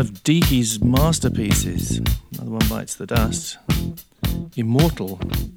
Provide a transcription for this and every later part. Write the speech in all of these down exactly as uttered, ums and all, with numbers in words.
of Deaky's masterpieces. Another one bites the dust. Immortal.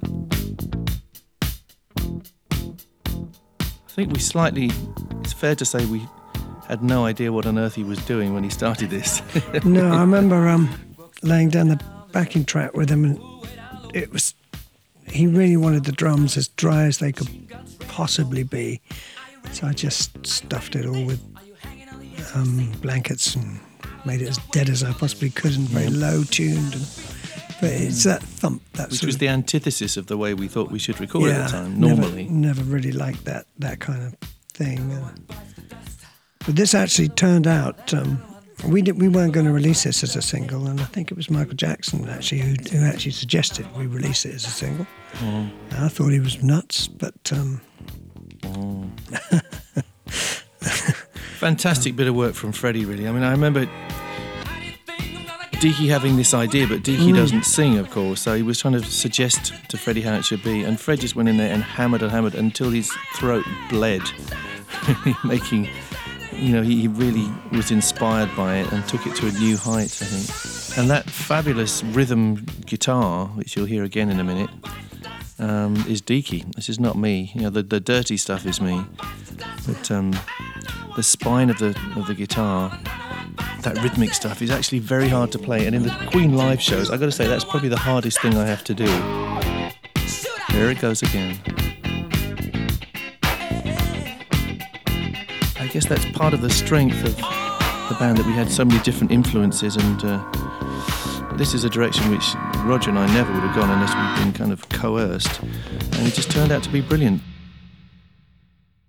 I think we slightly, it's fair to say we had no idea what on earth he was doing when he started this. No, I remember um, laying down the backing track with him, and it was, he really wanted the drums as dry as they could possibly be. So I just stuffed it all with um, blankets and made it as dead as I possibly could and very low tuned. And, but it's that thump. That Which was of, the antithesis of the way we thought we should record yeah, at the time, normally. Never, never really liked that, that kind of thing. Uh, but this actually turned out, um, we did, we weren't going to release this as a single, and I think it was Michael Jackson actually who, who actually suggested we release it as a single. Mm. I thought he was nuts, but... Um, mm. Fantastic bit of work from Freddie, really. I mean, I remember Deaky having this idea, but Deaky mm. doesn't sing, of course, so he was trying to suggest to Freddie how it should be, and Fred just went in there and hammered and hammered until his throat bled, making, you know, he really was inspired by it and took it to a new height, I think. And that fabulous rhythm guitar, which you'll hear again in a minute, um, is Deaky. This is not me. You know, the, the dirty stuff is me, but um, the spine of the of the guitar, that rhythmic stuff, is actually very hard to play. And in the Queen live shows, I've got to say, that's probably the hardest thing I have to do. There it goes again. I guess that's part of the strength of the band, that we had so many different influences, and uh, this is a direction which Roger and I never would have gone unless we'd been kind of coerced, and it just turned out to be brilliant.